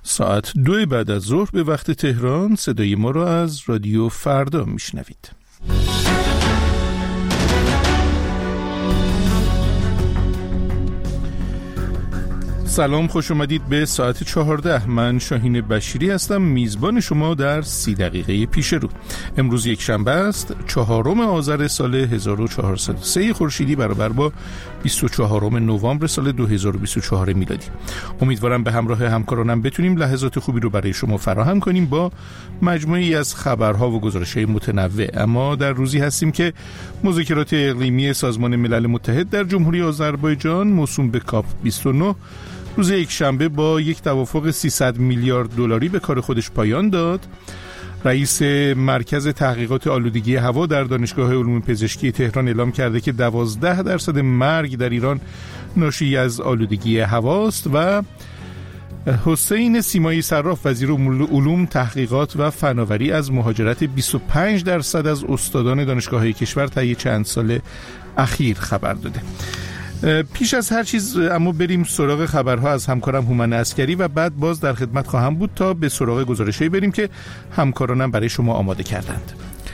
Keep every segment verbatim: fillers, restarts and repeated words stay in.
ساعت دو بعد از ظهر به وقت تهران صدای ما را از رادیو فردا میشنوید. سلام، خوش اومدید به ساعت چهارده. من شاهین بشیری هستم، میزبان شما در سی دقیقه پیش رو. امروز یک شنبه است، چهارم آذر سال هزار و چهارصد و سه خورشیدی برابر با بیست و چهارم نوامبر سال دو هزار و بیست و چهار میلادی. امیدوارم به همراه همکارانم بتونیم لحظات خوبی رو برای شما فراهم کنیم با مجموعی از خبرها و گزارش‌های متنوع. اما در روزی هستیم که مذاکرات اقلیمی سازمان ملل متحد در جمهوری آذربایجان موسوم به کاپ بیست و نه روز یک شنبه با یک توافق سیصد میلیارد دلاری به کار خودش پایان داد. رئیس مرکز تحقیقات آلودگی هوا در دانشگاه علوم پزشکی تهران اعلام کرده که دوازده درصد مرگ در ایران ناشی از آلودگی هواست. و حسین سیمایی صراف وزیر علوم، تحقیقات و فناوری از مهاجرت بیست و پنج درصد از استادان دانشگاه‌های کشور طی چند سال اخیر خبر داده. پیش از هر چیز اما بریم سراغ خبرها از همکارم هومن عسکری و بعد باز در خدمت خواهم بود تا به سراغ گزارش‌هایی بریم که همکارانم برای شما آماده کردند.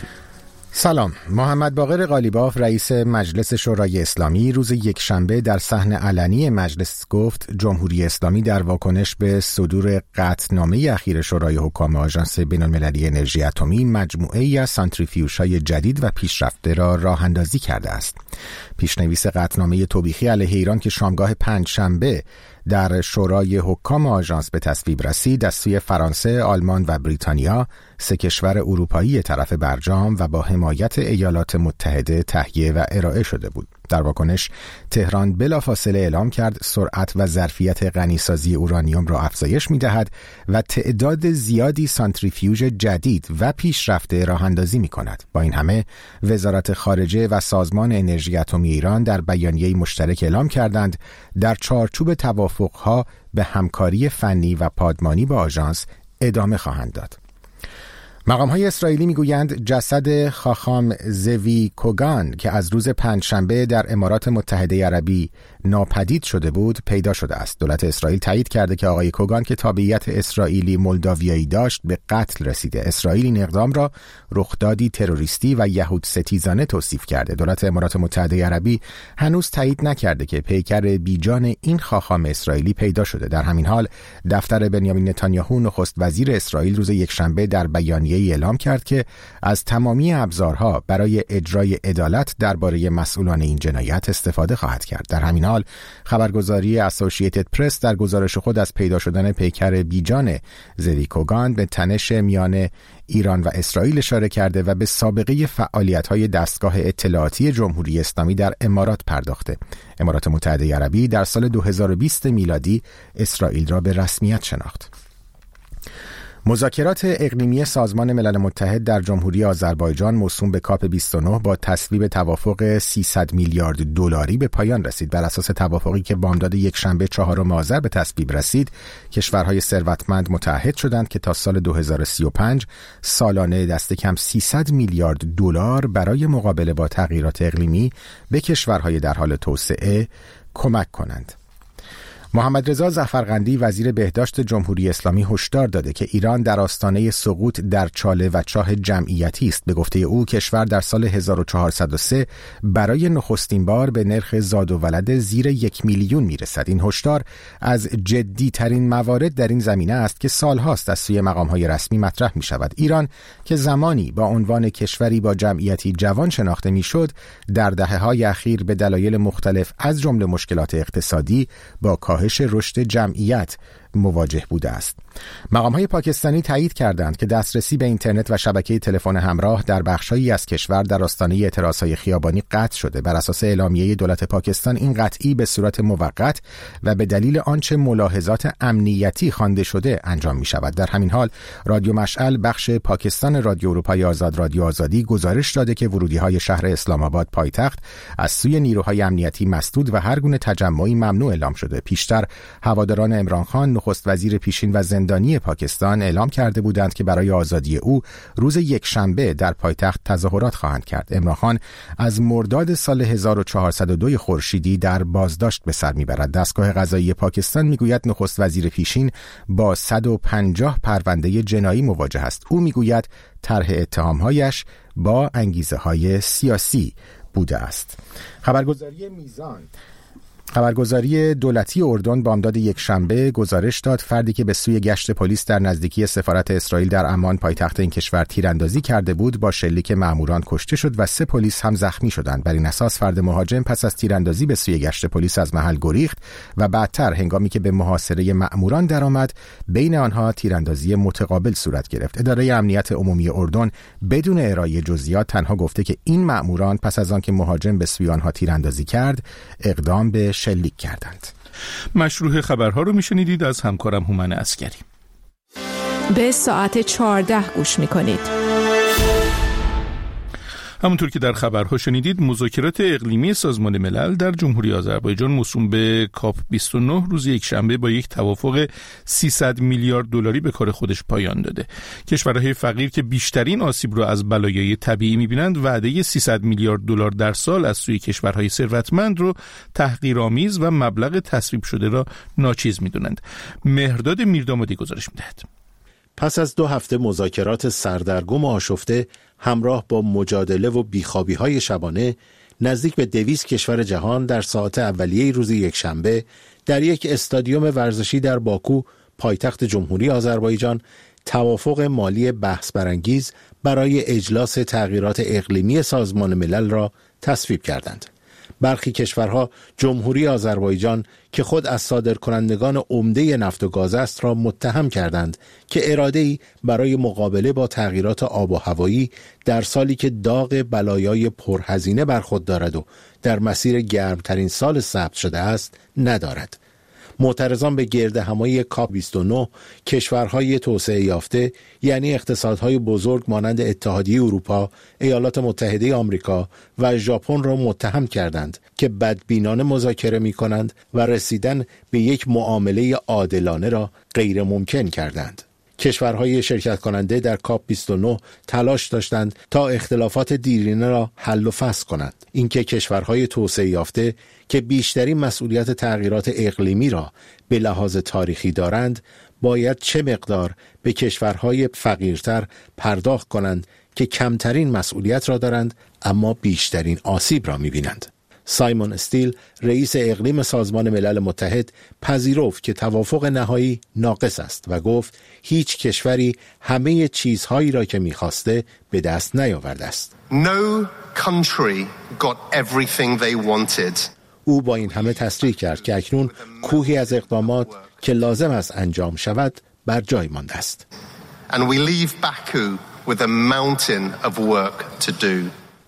سلام. محمد باقر قالیباف رئیس مجلس شورای اسلامی روز یکشنبه در صحن علنی مجلس گفت جمهوری اسلامی در واکنش به صدور قطعنامه اخیر شورای حکام آژانس بین‌المللی انرژی اتمی مجموعه‌ای از سانتریفیوژهای جدید و پیشرفته را راه اندازی کرده است. پیشنویس قطعنامه توبیخی علیه ایران که شامگاه پنجشنبه در شورای حکام آژانس به تصویب رسید از سوی فرانسه، آلمان و بریتانیا، سه کشور اروپایی طرف برجام و با حمایت ایالات متحده تهیه و ارائه شده بود. در واکنش تهران بلافاصله اعلام کرد سرعت و ظرفیت غنیسازی اورانیوم را افزایش می‌دهد و تعداد زیادی سانتریفیوژ جدید و پیشرفته راه اندازی می‌کند. با این همه وزارت خارجه و سازمان انرژی اتمی ایران در بیانیه‌ای مشترک اعلام کردند در چارچوب توافق‌ها به همکاری فنی و پادمانی با آژانس ادامه خواهند داد. مقام‌های اسرائیلی می‌گویند جسد خاخام زوی کوگان که از روز پنجشنبه در امارات متحده عربی ناپدید شده بود پیدا شده است. دولت اسرائیل تایید کرده که آقای کوگان که تابعیت اسرائیلی مولداویایی داشت به قتل رسیده. اسرائیل این اقدام را رخدادی تروریستی و یهود ستیزانه توصیف کرده. دولت امارات متحده عربی هنوز تایید نکرده که پیکر بیجان این خاخام اسرائیلی پیدا شده. در همین حال دفتر بنیامین نتانیاهو نخست وزیر اسرائیل روز یکشنبه در بیانیه اعلام کرد که از تمامی ابزارها برای اجرای عدالت درباره مسئولان این جنایت استفاده خواهد کرد. در همین حال خبرگزاری اسوسییتد پرس در گزارش خود از پیدا شدن پیکر بیجان زوی کوگان به تنش میان ایران و اسرائیل اشاره کرده و به سابقه فعالیت‌های دستگاه اطلاعاتی جمهوری اسلامی در امارات پرداخته. امارات متحده عربی در سال دو هزار و بیست میلادی اسرائیل را به رسمیت شناخت. مذاکرات اقلیمی سازمان ملل متحد در جمهوری آذربایجان موسوم به کاپ بیست و نه با تصویب توافق سیصد میلیارد دلاری به پایان رسید. بر اساس توافقی که بامداد یکشنبه چهارم آذر به تصویب رسید، کشورهای ثروتمند متحد شدند که تا سال دو هزار و سی و پنج سالانه دست کم سیصد میلیارد دلار برای مقابله با تغییرات اقلیمی به کشورهای در حال توسعه کمک کنند. محمد رضا ظفرقندی وزیر بهداشت جمهوری اسلامی هشدار داده که ایران در آستانه سقوط در چاله و چاه جمعیتی است. به گفته او کشور در سال هزار و چهارصد و سه برای نخستین بار به نرخ زاد و ولد زیر یک میلیون میرسد. این هشدار از جدی ترین موارد در این زمینه است که سالهاست از سوی مقام‌های رسمی مطرح می شود. ایران که زمانی با عنوان کشوری با جمعیتی جوان شناخته میشد، در دهه‌های اخیر به دلایل مختلف از جمله مشکلات اقتصادی با کاهش رشد جمعیت مواجه بوده است. مقام‌های پاکستانی تایید کردند که دسترسی به اینترنت و شبکه تلفن همراه در بخش‌هایی از کشور در آستانه اعتراض‌های خیابانی قطع شده. بر اساس اعلامیه دولت پاکستان این قطعی به صورت موقت و به دلیل آنچه ملاحظات امنیتی خوانده شده انجام می‌شود. در همین حال رادیو مشعل بخش پاکستان رادیو اروپای آزاد رادیو آزادی گزارش داده که ورودی‌های شهر اسلام آباد پایتخت از سوی نیروهای امنیتی مسدود و هر گونه تجمعی ممنوع اعلام شده. پیشتر هواداران عمران خان نخست وزیر پیشین و زندانی پاکستان اعلام کرده بودند که برای آزادی او روز یکشنبه در پایتخت تظاهرات خواهند کرد. عمران خان از مرداد سال هزار و چهارصد و دو خورشیدی در بازداشت به سر میبرد. دستگاه قضایی پاکستان میگوید نخست وزیر پیشین با صد و پنجاه پرونده جنایی مواجه است. او میگوید طرح اتهامهایش با انگیزه های سیاسی بوده است. خبرگزاری میزان خبرگزاری دولتی اردن بامداد یک شنبه گزارش داد فردی که به سوی گشت پلیس در نزدیکی سفارت اسرائیل در عمان پایتخت این کشور تیراندازی کرده بود با شلیک مأموران کشته شد و سه پلیس هم زخمی شدند. بر این اساس فرد مهاجم پس از تیراندازی به سوی گشت پلیس از محل گریخت و بعدتر هنگامی که به محاصره مأموران درآمد بین آنها تیراندازی متقابل صورت گرفت. اداره امنیت عمومی اردن بدون ارائه جزئیات تنها گفته که این مأموران پس از آنکه مهاجم به سوی آنها تیراندازی کرد اقدام به شلیک کردند. مشروع خبرها رو میشنیدید از همکارم هومن عسکری. به ساعت چهارده گوش میکنید. همونطور که در خبرها شنیدید مذاکرات اقلیمی سازمان ملل در جمهوری آذربایجان موسوم به کاپ بیست و نه روز یکشنبه با یک توافق سیصد میلیارد دلاری به کار خودش پایان داده. کشورهای فقیر که بیشترین آسیب را از بلایای طبیعی می‌بینند وعده سیصد میلیارد دلار در سال از سوی کشورهای ثروتمند رو تحقیرآمیز و مبلغ تصویب شده را ناچیز می‌دونند. مهرداد میردامادی گزارش می‌دهد. پس از دو هفته مذاکرات سردرگم و آشفته همراه با مجادله و بیخوابی‌های شبانه نزدیک به دویست کشور جهان در ساعات اولیه روز یکشنبه در یک استادیوم ورزشی در باکو پایتخت جمهوری آذربایجان توافق مالی بحث برانگیز برای اجلاس تغییرات اقلیمی سازمان ملل را تصویب کردند. برخی کشورها جمهوری آذربایجان که خود از صادرکنندگان عمده نفت و گاز است را متهم کردند که اراده‌ای برای مقابله با تغییرات آب و هوایی در سالی که داغ بلایای پرهزینه بر خود دارد و در مسیر گرمترین سال ثبت شده است ندارد. معترضان به گردهمایی کاپ بیست و نه کشورهای توسعه یافته یعنی اقتصادهای بزرگ مانند اتحادیه اروپا، ایالات متحده آمریکا و ژاپن را متهم کردند که بدبینانه مذاکره می‌کنند و رسیدن به یک معامله عادلانه را غیر ممکن کردند. کشورهای شرکت کننده در کاپ بیست و نه تلاش داشتند تا اختلافات دیرینه را حل و فصل کنند. اینکه کشورهای توسعه یافته که بیشترین مسئولیت تغییرات اقلیمی را به لحاظ تاریخی دارند باید چه مقدار به کشورهای فقیرتر پرداخت کنند که کمترین مسئولیت را دارند اما بیشترین آسیب را می‌بینند. سایمون استیل رئیس اقلیم سازمان ملل متحد پذیرفت که توافق نهایی ناقص است و گفت هیچ کشوری همه چیزهایی را که می‌خواسته به دست نیاورده است. No country got everything they wanted. او با این همه تصریح کرد که اکنون کوهی از اقدامات که لازم است انجام شود بر جای مانده است. And we leave Baku with a mountain of work to do.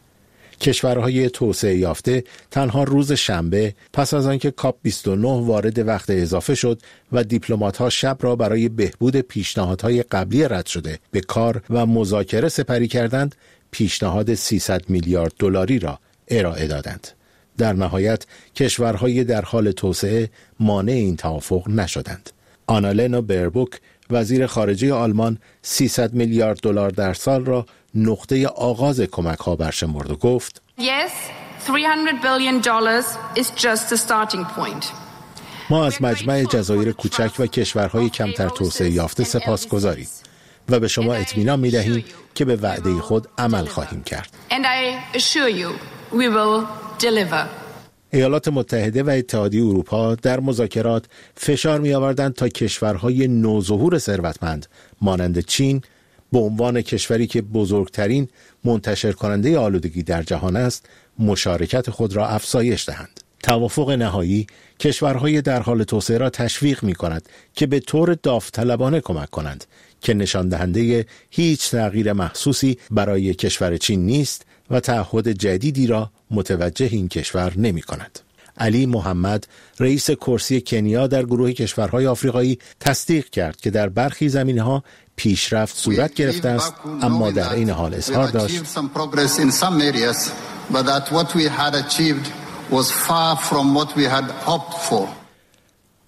کشورهای توسعه یافته تنها روز شنبه پس از آنکه کاپ بیست و نه وارد وقت اضافه شد و دیپلمات‌ها شب را برای بهبود پیشنهادهای قبلی رد شده به کار و مذاکره سپری کردند، پیشنهاد سیصد میلیارد دلاری را ارائه دادند. در نهایت کشورهای در حال توسعه مانع این توافق نشدند. آنالنا بربوک وزیر خارجه آلمان سیصد میلیارد دلار در سال را نقطه آغاز کمک‌ها برشمرد و گفت Yes, three hundred billion dollars is just the starting point. ما از مجمع جزایر کوچک و کشورهای کمتر توسعه یافته سپاسگزاریم و به شما اطمینان می‌دهیم که به وعده خود عمل خواهیم کرد. And I assure you we will deliver. ایالات متحده و اتحادیه اروپا در مذاکرات فشار می‌آوردند تا کشورهای نوظهور ثروتمند مانند چین به عنوان کشوری که بزرگترین منتشر کننده آلودگی در جهان است مشارکت خود را افزایش دهند. توافق نهایی کشورهای در حال توسعه را تشویق می‌کند که به طور داوطلبانه کمک کنند که نشان دهنده هیچ تغییر محسوسی برای کشور چین نیست و تعهد جدیدی را متوجه این کشور نمی‌کند. علی محمد رئیس کرسی کنیا در گروه کشورهای آفریقایی تصدیق کرد که در برخی زمینه‌ها پیشرفت صورت گرفته است اما در این حال اظهار داشت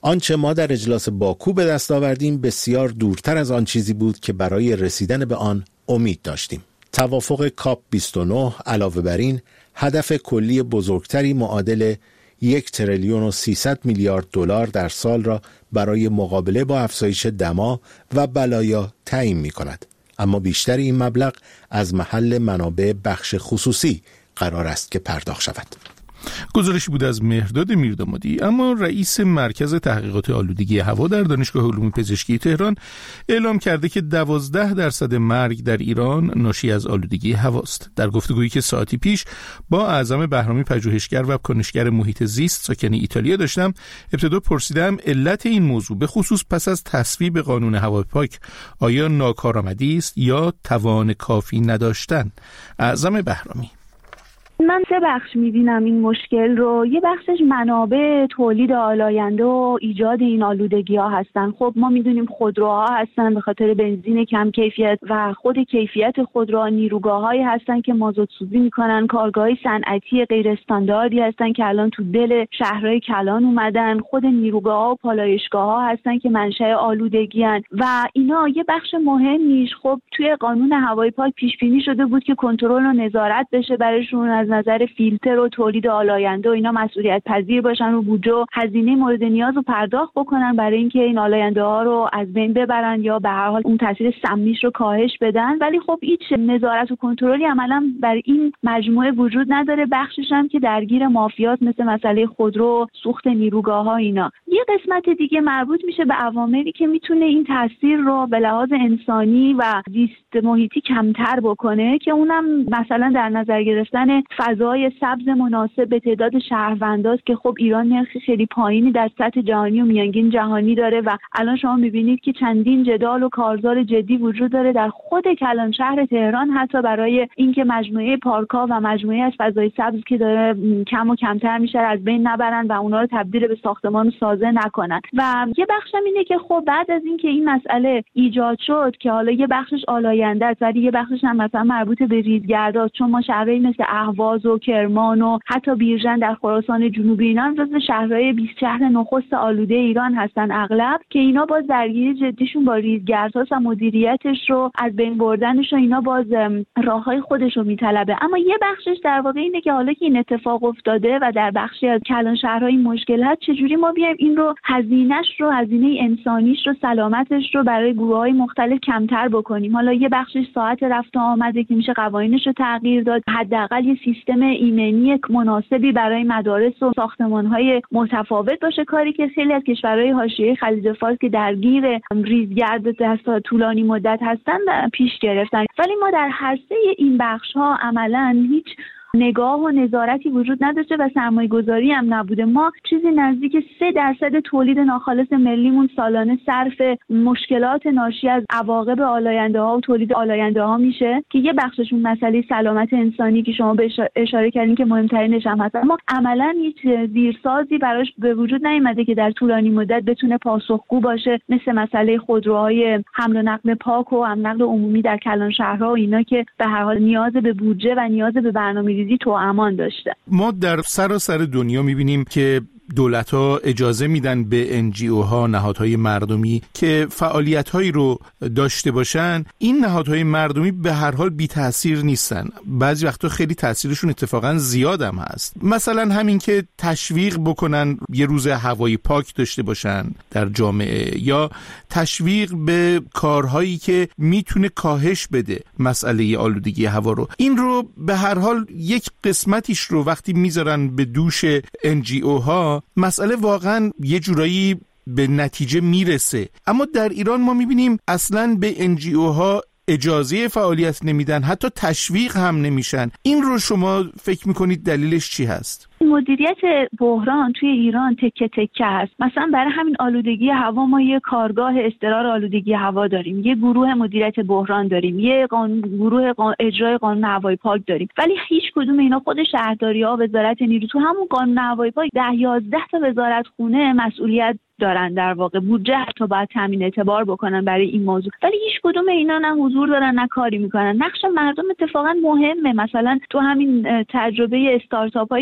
آنچه ما در اجلاس باکو به دست آوردیم بسیار دورتر از آن چیزی بود که برای رسیدن به آن امید داشتیم. توافق کاپ بیست و نه علاوه بر این هدف کلی بزرگتری معادل یک تریلیون و سیصد میلیارد دلار در سال را برای مقابله با افزایش دما و بلایا تعیین می کند. اما بیشتر این مبلغ از محل منابع بخش خصوصی قرار است که پرداخت شود. گزارشی بود از مهرداد میردامادی. اما رئیس مرکز تحقیقات آلودگی هوا در دانشگاه علوم پزشکی تهران اعلام کرده که دوازده درصد مرگ در ایران ناشی از آلودگی هواست. در گفتگویی که ساعتی پیش با اعظم بهرامی پژوهشگر و کنشگر محیط زیست ساکن ایتالیا داشتم، ابتدا پرسیدم علت این موضوع به خصوص پس از تصویب قانون هوای پاک آیا ناکارآمدی است یا توان کافی نداشتن؟ اعظم بهرامی: من سه بخش می‌بینم این مشکل رو. یه بخشش منابع تولید آلاینده و ایجاد این آلودگی‌ها هستن. خب ما می‌دونیم خودروها هستن به خاطر بنزین کم کیفیت و خود کیفیت خودروها، نیروگاه‌هایی هستن که مازوت سوزی می‌کنن، کارگاه‌های صنعتی غیر استانداردی هستن که الان تو دل شهرهای کلان اومدن، خود نیروگاه‌ها و پالایشگاه‌ها هستن که منشأ آلودگی‌ان و اینا. یه بخش مهمیش خب توی قانون هوای پاک پیش‌بینی شده بود که کنترل و نظارت بشه براشون، از نظر فیلتر و تولید آلاینده و اینا مسئولیت پذیر باشن و بودجه و هزینه مورد نیاز رو پرداخت بکنن برای اینکه این آلاینده ها رو از بین ببرن یا به هر حال اون تاثیر سمیش رو کاهش بدن. ولی خب هیچ نظارت و کنترلی عملا بر این مجموعه وجود نداره. بخشش هم که درگیر مافیات مثل مسئله خودرو، سوخت نیروگاه ها اینا. یه قسمت دیگه مربوط میشه به عواملی که میتونه این تاثیر رو به لحاظ انسانی و زیست محیطی کمتر بکنه که اونم مثلا در نظر گرفتن فضای سبز مناسب به تعداد شهرونداست که خب ایران نرخ خیلی پایینی در سطح جهانی و میانگین جهانی داره و الان شما میبینید که چندین جدال و کارزار جدی وجود داره در خود کلان شهر تهران، حتی برای اینکه مجموعه پارک‌ها و مجموعه از فضای سبز که داره کم و کمتر میشه از بین نبرن و اونا رو تبدیل به ساختمان سازه نکنن. و یه بخشم اینه که خب بعد از اینکه این مسئله ایجاد شد که حالا یه بخشش آلاینده است ولی یه بخشش هم مثلا مربوط به ریزگرداست، چون ما شهرهایی مثل اهواز و کرمان و حتی بیرجن در خراسان جنوبی اینا جزو شهرهای بیست شهر نخست آلوده ایران هستن اغلب، که اینا باز درگیری جدیشون با ریزگردهاست و مدیریتش رو از بین بردنش و اینا باز راههای خودش رو میطلبه. اما یه بخشش در واقع اینه که حالا که این اتفاق افتاده و در بخشی از کلان شهرها این مشکل هست، چجوری ما بیایم این رو هزینه‌اش رو هزینه انسانیش رو سلامتش رو برای گروه‌های مختلف کمتر بکنیم. حالا یه بخشش ساعت رفت و آمده که میشه قوانینش رو تغییر داد، حداقل یه سیستم ایمنی مناسبی برای مدارس و ساختمان‌های متفاوت باشه، کاری که خیلی از کشورهای حاشیه خلیج فارس که درگیر ریزگرد در طولانی مدت هستن پیش گرفتن. ولی ما در هر سه این بخش‌ها عملاً هیچ نگاه و نظارتی وجود نداشته و سرمایه گذاری هم نبوده. ما چیزی نزدیک سه درصد تولید ناخالص ملیمون سالانه صرف مشکلات ناشی از عواقب آلاینده ها و تولید آلاینده ها میشه که یه بخششون مسئله سلامت انسانی که شما به اشاره کردین که مهمترینش هم هست. ما عملاً هیچ زیرسازی براش به وجود نیامده که در طولانی مدت بتونه پاسخگو باشه، مثل مسئله خودروهای حمل و نقل پاک و حمل و نقل عمومی در کلان شهرها و اینا که به هر حال نیاز به بودجه و نیاز به برنامه‌ریزی تو امان داشته. ما در سراسر دنیا میبینیم که دولت‌ها اجازه میدن به ان جی او ها، نهادهای مردمی که فعالیت‌هایی رو داشته باشن. این نهادهای مردمی به هر حال بی تأثیر نیستن، بعضی وقتا خیلی تأثیرشون اتفاقا زیاد هم هست. مثلا همین که تشویق بکنن یه روز هوای پاک داشته باشن در جامعه، یا تشویق به کارهایی که میتونه کاهش بده مسئله آلودگی هوا رو. این رو به هر حال یک قسمتیش رو وقتی میذارن به دوش ان جی او ها، مسئله واقعا یه جورایی به نتیجه میرسه. اما در ایران ما میبینیم اصلاً به ان جی او ها اجازه فعالیت نمیدن، حتی تشویق هم نمیشن. این رو شما فکر میکنید دلیلش چی هست؟ مدیریت بحران توی ایران تکه تکه هست. مثلا برای همین آلودگی هوا ما یه کارگاه اضطرار آلودگی هوا داریم، یه گروه مدیریت بحران داریم، یه قانون گروه قان... اجرای قانون هوای پاک داریم، ولی هیچ کدوم اینا خود شهرداری‌ها، وزارت نیرو، تو همون قانون هوای پاک ده یازده تا وزارت خونه مسئولیت دارن، در واقع بودجه حتی باید تامین اعتبار بکنن برای این موضوع، ولی هیچ کدوم اینا نه حضور دارن نه کاری میکنن. نقش مردم اتفاقا مهمه. مثلا تو همین تجربه استارتاپ هایی که تو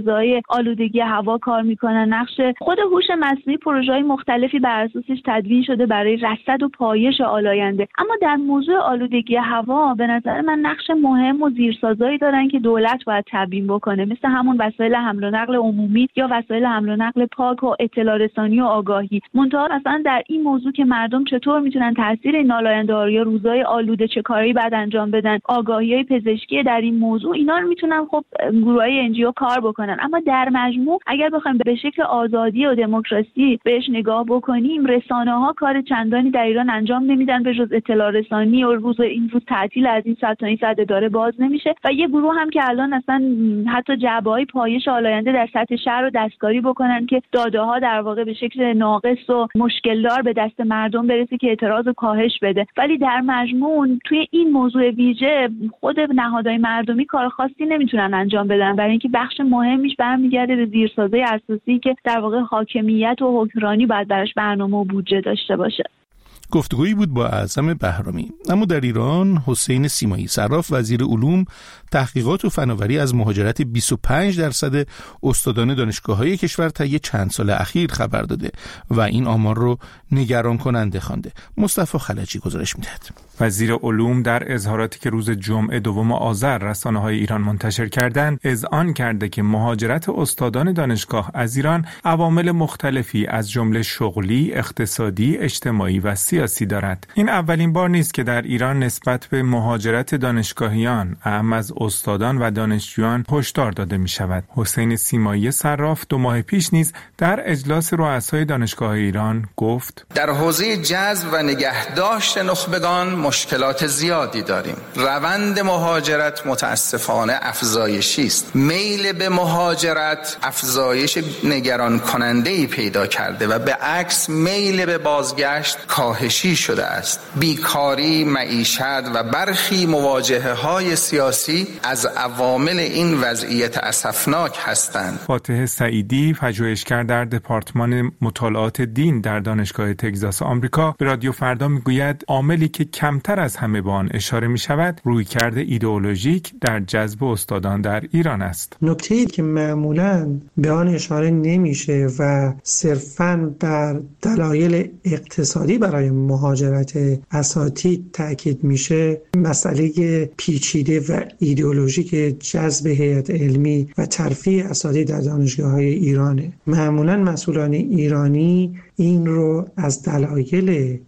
حوزه‌های آلودگی هوا کار میکنن. نقش خود هوش مصنوعی پروژه‌های مختلفی بر اساسش تدوین شده برای رصد و پایش آلاینده. اما در موضوع آلودگی هوا به نظر من نقش مهم و زیرسازایی دارن که دولت باید تبیین بکنه، مثل همون وسایل حمل و نقل عمومی یا وسایل حمل و نقل پاک و اطلاع رسانی و آگاهی. منتها مثلا در این موضوع که مردم چطور میتونن تاثیر این آلاینده‌ها یا روزهای آلوده چه کاری بعد انجام بدن، آگاهی‌های پزشکی در این موضوع، اینا رو میتونن خب گروهای انجیو کار بکنن. اما در مجموع اگر بخوایم به شکل آزادی و دموکراسی بهش نگاه بکنیم، رسانه‌ها کار چندانی در ایران انجام نمیدن به جز اطلاع رسانی و روز این روز تعطیل از این ساعت تا این ساعت داره باز نمیشه و یه گروه هم که الان اصلا حتی جعبه‌های پایش آلاینده در سطح شهر رو دستکاری بکنن که داده‌ها در واقع به شکل ناقص و مشکلدار به دست مردم برسه که اعتراض و کاهش بده. ولی در مجموع توی این موضوع ویژه خود نهادهای مردمی کار خاصی نمیتونن انجام بدن، برای اینکه بخش مهمیش برمیگرده به زیرسازهای اساسی که در واقع حاکمیت و حکمرانی باید براش برنامه و بودجه داشته باشه. گفتگویی بود با اعظم بهرامی. اما در ایران حسین سیمایی صراف وزیر علوم، تحقیقات و فناوری از مهاجرت بیست و پنج درصد استادان دانشگاه‌های کشور طی چند سال اخیر خبر داده و این آمار رو نگران کننده خوانده. مصطفی خلجی گزارش می‌دهد. وزیر علوم در اظهاراتی که روز جمعه دوم آذر رسانه‌های ایران منتشر کردند، اذعان کرده که مهاجرت استادان دانشگاه از ایران عوامل مختلفی از جمله شغلی، اقتصادی، اجتماعی و سیاسی دارد. این اولین بار نیست که در ایران نسبت به مهاجرت دانشگاهیان، اهم از استادان و دانشجویان، هشدار داده می شود. حسین سیمایی صراف دو ماه پیش نیز در اجلاس رؤسای دانشگاه ایران گفت: در حوزه جذب و نگهداشت نخبگان مشکلات زیادی داریم. روند مهاجرت متاسفانه افزایشی است. میل به مهاجرت افزایش نگران کننده‌ای پیدا کرده و به عکس میل به بازگشت کاهشی شده است. بیکاری، معیشت و برخی مواجهه‌های سیاسی از عوامل این وضعیت اسفناک هستند. فاتح سعیدی، پژوهشگر در دپارتمان مطالعات دین در دانشگاه تگزاس آمریکا، به رادیو فردا میگوید عاملی که کمتر از همه به آن اشاره می شود رویکرد ایدئولوژیک در جذب استادان در ایران است. نکته‌ای که معمولاً به آن اشاره نمیشه و صرفاً بر دلایل اقتصادی برای مهاجرت اساتید تاکید میشه، مسئله پیچیده و ایدئولوژیک جذب هیئت علمی و ترفیع اساتید در دانشگاه‌های ایرانه. معمولاً مسئولان ایرانی این رو از دلایل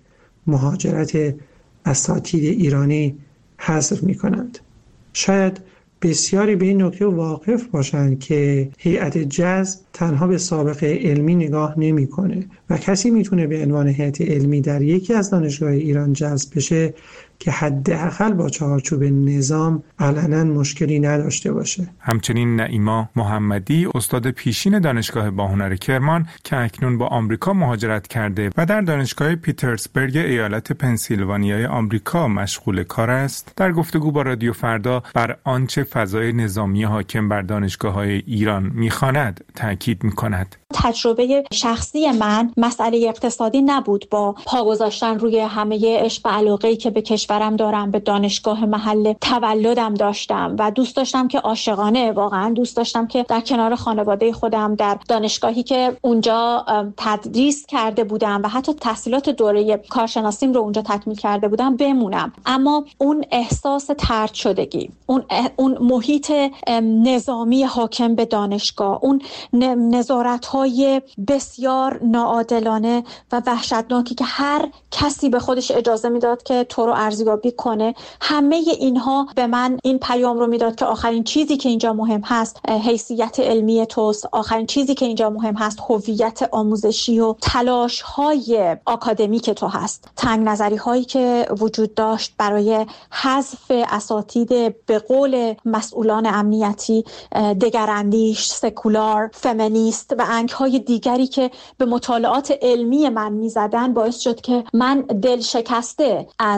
مهاجرت اساتید ایرانی حذف می‌کنند. شاید بسیاری به این نکته واقف باشند که هیئت جذب تنها به سابقه علمی نگاه نمی‌کنه و کسی میتونه به عنوان هیئت علمی در یکی از دانشگاه‌های ایران جذب بشه که حداقل با چارچوب نظام علنا مشکلی نداشته باشه. همچنین نعیما محمدی، استاد پیشین دانشگاه باهنر کرمان که اکنون با آمریکا مهاجرت کرده و در دانشگاه پیترزبورگ ایالت پنسیلوانیای آمریکا مشغول کار است، در گفتگو با رادیو فردا بر آنچه فضای نظامی حاکم بر دانشگاه‌های ایران می‌خواند تاکید می‌کند. تجربه شخصی من مسئله اقتصادی نبود، با پا گذاشتن روی همه عشق و علاقه‌ای که به کشورم دارم، به دانشگاه محل تولدم داشتم و دوست داشتم که عاشقانه، واقعا دوست داشتم که در کنار خانواده خودم در دانشگاهی که اونجا تدریس کرده بودم و حتی تحصیلات دوره کارشناسیم رو اونجا تکمیل کرده بودم بمونم. اما اون احساس طرد شدگی، اون اون محیط نظامی حاکم به دانشگاه، اون نظارت‌های بسیار ناعادلانه و وحشتناکی که هر کسی به خودش اجازه میداد که تو رو ارزیابی کنه، همه اینها به من این پیام رو میداد که آخرین چیزی که اینجا مهم هست حیثیت علمی توست، آخرین چیزی که اینجا مهم هست هویت آموزشی و تلاش‌های آکادمیک تو هست. تنگ نظری هایی که وجود داشت برای حذف اساتید به قول مسئولان امنیتی دگراندیش، سکولار، فمینیست و انگ‌های دیگری که به مطالعات علمی من می‌زدن باعث شد که من دل شکسته از دانش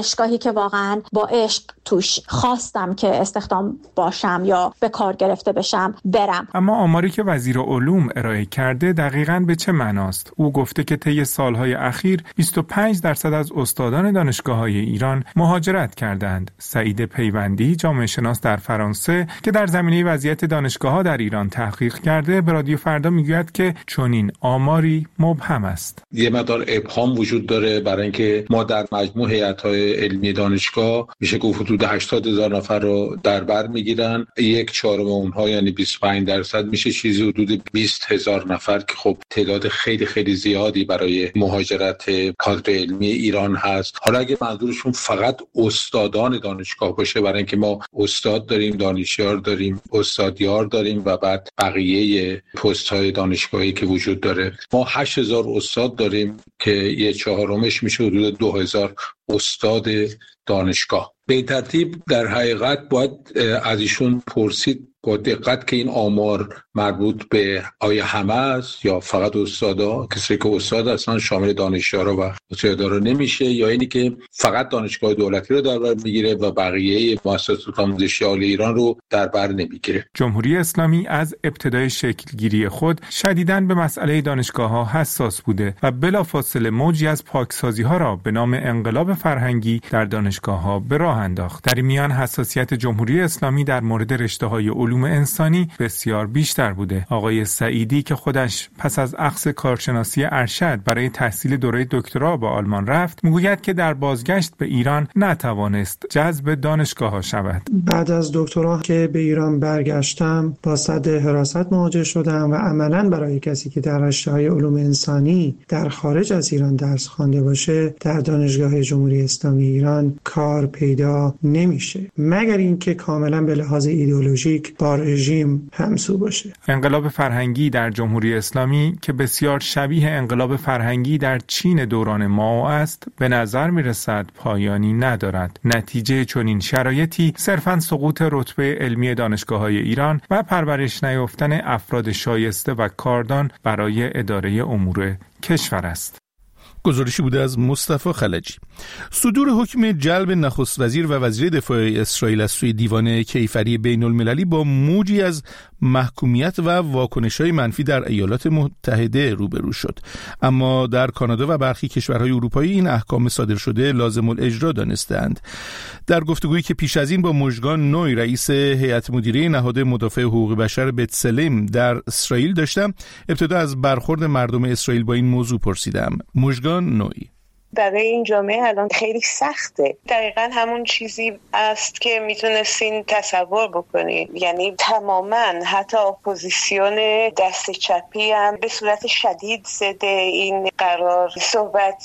دانشگاهی که واقعا با عشق توش خواستم که استخدام باشم یا به کار گرفته بشم برم. اما آماری که وزیر علوم ارائه کرده دقیقاً به چه معناست؟ او گفته که طی سالهای اخیر بیست و پنج درصد از استادان دانشگاه‌های ایران مهاجرت کردند. سعید پیوندی، جامعه شناس در فرانسه که در زمینه وضعیت دانشگاه‌ها در ایران تحقیق کرده، به رادیو فردا میگوید که چنین آماری مبهم است. یه مقدار ابهام وجود داره برای اینکه ما در مجموع هیئت‌های علمی دانشگاه میشه گفت حدود هشتاد هزار نفر رو در بر میگیرن. یک چهارم اونها یعنی بیست و پنج درصد میشه چیزی حدود بیست هزار نفر که خب تعداد خیلی خیلی زیادی برای مهاجرت کادر علمی ایران هست. حالا اگه منظورشون فقط استادان دانشگاه باشه، برای اینکه ما استاد داریم، دانشیار داریم، استادیار داریم و بعد بقیه پست‌های دانشگاهی که وجود داره، ما هشت هزار استاد داریم که یه چهارمش میشه حدود دو هزار استاد دانشگاه. به این ترتیب در حقیقت باید از ایشون پرسید با دقت که این آمار مربوط به آیا همه است یا فقط استادا، کسی که استاد اصلا شامل دانشیارا و استادارا نمیشه، یا اینی که فقط دانشگاه دولتی رو در بر میگیره و بقیه مؤسسات آموزشی عالی ایران رو در بر نمیگیره. جمهوری اسلامی از ابتدای شکلگیری خود شدیداً به مسئله دانشگاه‌ها حساس بوده و بلافاصله موجی از پاکسازی‌ها را به نام انقلاب فرهنگی در دانشگاه‌ها به راه انداخت. در این میان حساسیت جمهوری اسلامی در مورد رشته‌های علوم انسانی بسیار بیشتر بوده. آقای سعیدی که خودش پس از اخذ کارشناسی ارشد برای تحصیل دوره دکترا به آلمان رفت، میگوید که در بازگشت به ایران نتوانست جذب دانشگاه‌ها شود. بعد از دکترا که به ایران برگشتم با صد حراست مواجه شدم و عملاً برای کسی که در رشته‌های علوم انسانی در خارج از ایران درس خوانده باشه در دانشگاه جمهوری اسلامی ایران کار پیدا نمیشه، مگر اینکه کاملاً به لحاظ ایدئولوژیک با رژیم همسو باشه. انقلاب فرهنگی در جمهوری اسلامی که بسیار شبیه انقلاب فرهنگی در چین دوران مائو است، به نظر میرسد پایانی ندارد. نتیجه چنین شرایطی صرفاً سقوط رتبه علمی دانشگاه‌های ایران و پرورش نیافتن افراد شایسته و کاردان برای اداره امور کشور است. گزارشی بوده از مصطفی خلجی. صدور حکم جلب نخست وزیر و وزیر دفاع اسرائیل از سوی دیوان کیفری بین المللی با موجی از محکومیت و واکنش‌های منفی در ایالات متحده روبرو شد. اما در کانادا و برخی کشورهای اروپایی این احکام صادر شده لازم الاجرا دانستند. در گفتگویی که پیش از این با مژگان نوی، رئیس هیئت مدیره نهاد مدافع حقوق بشر بتسلم در اسرائیل داشتم، ابتدا از برخورد مردم اسرائیل با این موضوع پرسیدم. مژگان نوی: برای این جامعه الان خیلی سخته. دقیقا همون چیزی است که میتونستین تصور بکنین، یعنی تماما حتی اپوزیسیون دست چپی هم به صورت شدید ضد این قرار صحبت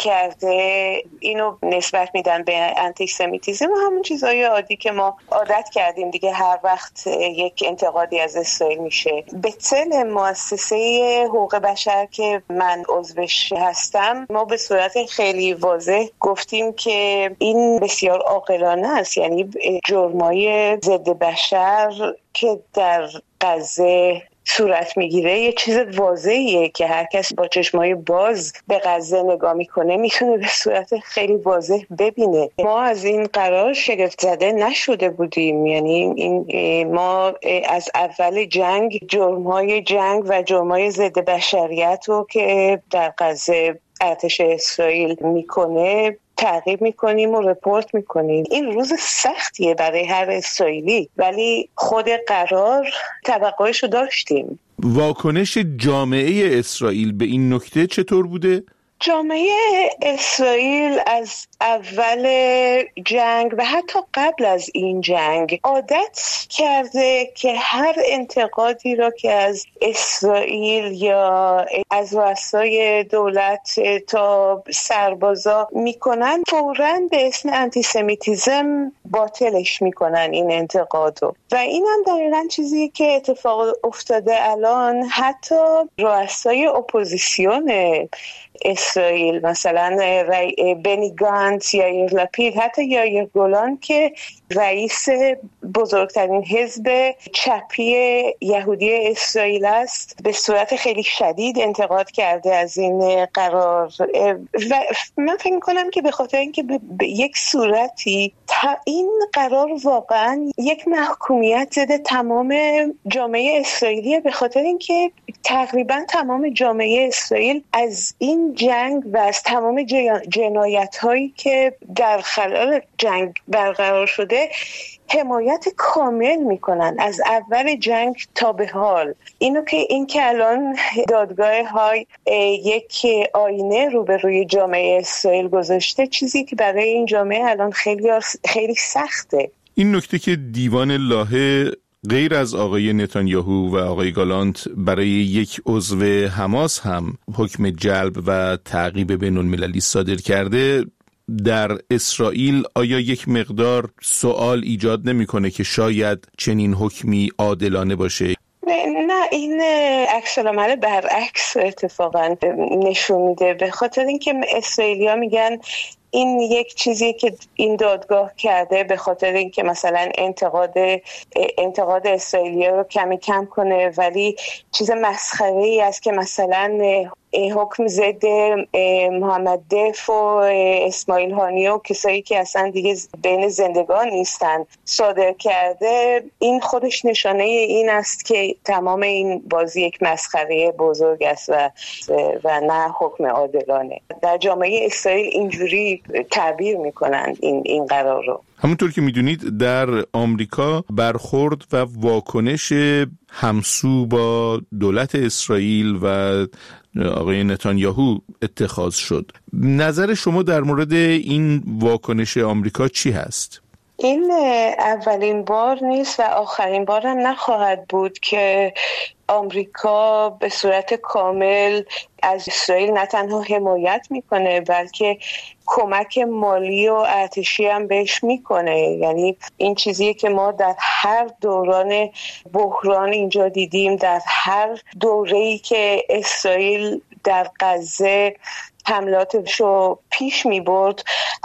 کرده. اینو نسبت میدن به آنتیسمیتیسم و همون چیزهای عادی که ما عادت کردیم دیگه. هر وقت یک انتقادی از اسرائیل میشه، بتسلم مؤسسه حقوق بشر که من عضوش هستم، ما به صورت خیلی واضح گفتیم که این بسیار عاقلانه است. یعنی جرمای ضد بشر که در غزه صورت میگیره یه چیز واضحیه که هر کس با چشمای باز به غزه نگاه میکنه میتونه به صورت خیلی واضح ببینه. ما از این قرار شگفت زده نشده بودیم. یعنی این ما از اول جنگ جرمای جنگ و جرمای ضد بشریت رو که در غزه ارتش اسرائیل میکنه تعقیب میکنیم و رپورت میکنیم. این روز سختیه برای هر اسرائیلی، ولی خود قرار توقعش رو داشتیم. واکنش جامعه اسرائیل به این نکته چطور بوده؟ جامعه اسرائیل از اول جنگ و حتی قبل از این جنگ عادت کرده که هر انتقادی را که از اسرائیل یا از رؤسای دولت تا سربازا میکنن فوراً به اسم آنتیسمیتیسم باطلش میکنن این انتقادو. و این هم دقیقاً چیزی که اتفاق افتاده الان. حتی رؤسای اپوزیسیون اسرائیل مثلا بنی گانتز یا یائیر لپید، حتی یائیر گولان که رئیس بزرگترین حزب چپی یهودی اسرائیل است، به صورت خیلی شدید انتقاد کرده از این قرار. و من فکر می‌کنم که به خاطر اینکه به یک صورتی این قرار واقعا یک محکومیت زده تمام جامعه اسرائیلیه، به خاطر اینکه تقریبا تمام جامعه اسرائیل از این جنگ و از تمام جنایت هایی که در خلال جنگ برقرار شده حمایت کامل میکنن، از اول جنگ تا به حال. اینو که این که الان دادگاه های یک آینه روبروی جامعه اسرائیل گذاشته، چیزی که برای این جامعه الان خیلی خیلی سخته. این نکته که دیوان لاهه غیر از آقای نتانیاهو و آقای گالانت برای یک عضو حماس هم حکم جلب و تعقیب بین‌المللی صادر کرده، در اسرائیل آیا یک مقدار سوال ایجاد نمی‌کنه که شاید چنین حکمی عادلانه باشه؟ نه، این عکس العمل برعکس اتفاقا نشون میده، به خاطر اینکه اسرائیلی‌ها میگن این یک چیزی که این دادگاه کرده به خاطر اینکه مثلا انتقاد انتقاد اسرائیلی‌ها رو کمی کم کنه، ولی چیز مسخره‌ای است که مثلا حکم ضد محمد دف و اسماعیل هانی و کسایی که اصلا دیگه بین زندگان نیستن صادر کرده. این خودش نشانه این است که تمام این بازی یک مسخره بزرگ است و و نه حکم عادلانه. در جامعه اسرائیل اینجوری تعبیر میکنن این این قرار رو. همونطور که میدونید در آمریکا برخورد و واکنش همسو با دولت اسرائیل و آقای نتانیاهو اتخاذ شد. نظر شما در مورد این واکنش آمریکا چی هست؟ این اولین بار نیست و آخرین بار هم نخواهد بود که آمریکا به صورت کامل از اسرائیل نه تنها حمایت میکنه بلکه کمک مالی و ارتشی هم بهش میکنه. یعنی این چیزیه که ما در هر دوران بحران اینجا دیدیم، در هر دوره‌ای که اسرائیل در غزه حملاتشو پیش می برد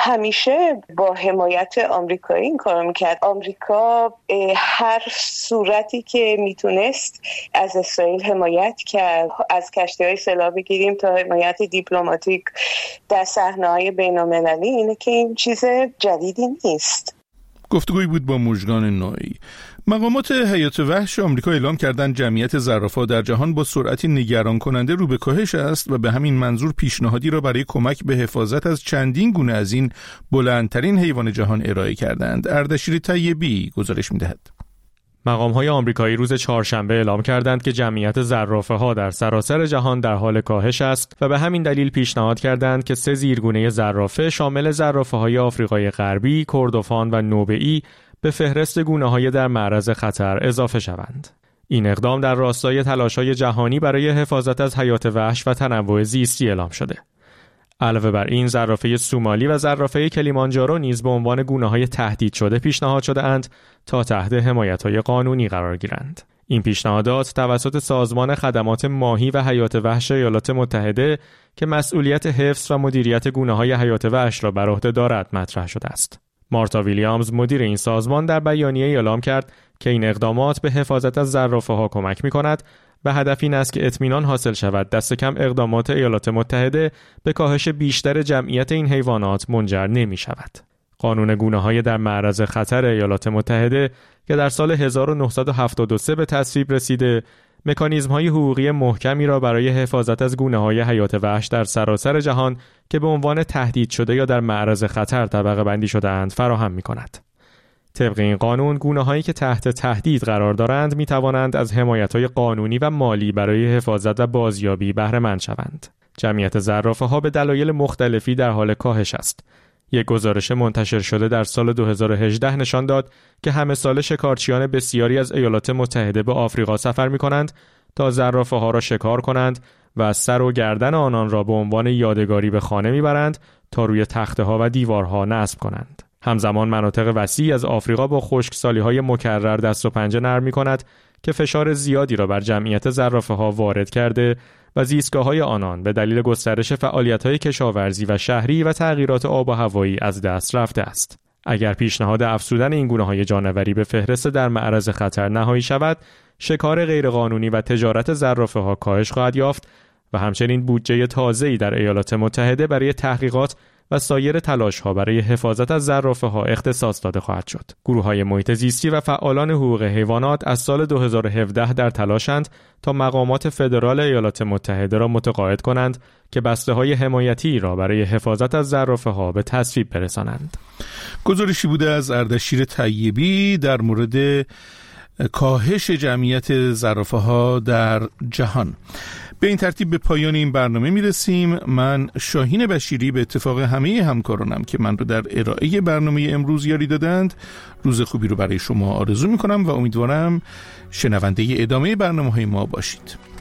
همیشه با حمایت آمریکایی این کارو میکرد. آمریکا هر صورتی که میتونست از اسرائیل حمایت کرد، از کشتی‌های سلاح بگیریم تا حمایت دیپلماتیک در صحنه‌های بین‌المللی. اینه که این چیز جدیدی نیست. گفتگویی بود با مژگان نوئی. مقامات حیات وحش آمریکا اعلام کردند جمعیت زرافه‌ها در جهان با سرعتی نگران کننده رو به کاهش است و به همین منظور پیشنهادی را برای کمک به حفاظت از چندین گونه از این بلندترین حیوان جهان ارائه کردند. اردشیر طیبی گزارش می‌دهد. مقام‌های آمریکایی روز چهارشنبه اعلام کردند که جمعیت زرافه‌ها در سراسر جهان در حال کاهش است و به همین دلیل پیشنهاد کردند که سه زیرگونه زرافه شامل زرافه‌های آفریقای غربی، کردوفان و نوبئی به فهرست گونه‌های در معرض خطر اضافه شوند. این اقدام در راستای تلاش‌های جهانی برای حفاظت از حیات وحش و تنوع زیستی اعلام شده. علاوه بر این، زرافه سومالی و زرافه کلیمانجارو نیز به عنوان گونه‌های تهدید شده پیشنهاد شده اند تا تحت حمایت‌های قانونی قرار گیرند. این پیشنهادات توسط سازمان خدمات ماهی و حیات وحش ایالات متحده که مسئولیت حفظ و مدیریت گونه‌های حیات وحش را بر عهده دارد مطرح شده است. مارتا ویلیامز مدیر این سازمان در بیانیه اعلام کرد که این اقدامات به حفاظت از زرافه‌ها کمک می‌کند و هدف این است که اطمینان حاصل شود دست کم اقدامات ایالات متحده به کاهش بیشتر جمعیت این حیوانات منجر نمی‌شود. قانون گونه‌های در معرض خطر ایالات متحده که در سال هزار و نهصد و هفتاد و سه به تصویب رسیده، مکانیزم‌های حقوقی محکمی را برای حفاظت از گونه‌های حیات وحش در سراسر جهان که به عنوان تهدید شده یا در معرض خطر طبقه بندی شده‌اند فراهم می‌کند. طبق این قانون، گونه‌هایی که تحت تهدید قرار دارند می‌توانند از حمایت‌های قانونی و مالی برای حفاظت و بازیابی بهره مند شوند. جمعیت زرافه‌ها به دلایل مختلفی در حال کاهش است. یک گزارش منتشر شده در سال دو هزار و هجده نشان داد که همه سال شکارچیان بسیاری از ایالات متحده به آفریقا سفر می‌کنند تا زرافه‌ها را شکار کنند و سر و گردن آنان را به عنوان یادگاری به خانه می‌برند تا روی تخته‌ها و دیوارها نصب کنند. همزمان مناطق وسیعی از آفریقا با خشکسالی‌های مکرر دست و پنجه نرم می‌کند که فشار زیادی را بر جمعیت زرافه‌ها وارد کرده و زیستگاه‌های آنان به دلیل گسترش فعالیت‌های کشاورزی و شهری و تغییرات آب و هوایی از دست رفته است. اگر پیشنهاد افزودن این گونه‌های جانوری به فهرست در معرض خطر نهایی شود، شکار غیرقانونی و تجارت زرافه‌ها کاهش خواهد یافت و همچنین بودجه تازه‌ای در ایالات متحده برای تحقیقات و سایر تلاش‌ها برای حفاظت از زرافه‌ها اختصاص داده خواهد شد. گروه‌های محیط زیستی و فعالان حقوق حیوانات از سال دو هزار و هفده در تلاشند تا مقامات فدرال ایالات متحده را متقاعد کنند که بسته‌های حمایتی را برای حفاظت از زرافه‌ها به تصویب برسانند. گزارشی بوده از اردشیر طیبی در مورد کاهش جمعیت زرافه‌ها در جهان. به این ترتیب به پایان این برنامه میرسیم. من شاهین بشیری به اتفاق همه همکارانم که من رو در ارائه برنامه امروز یاری دادند روز خوبی رو برای شما آرزو میکنم و امیدوارم شنونده ادامه برنامه‌های ما باشید.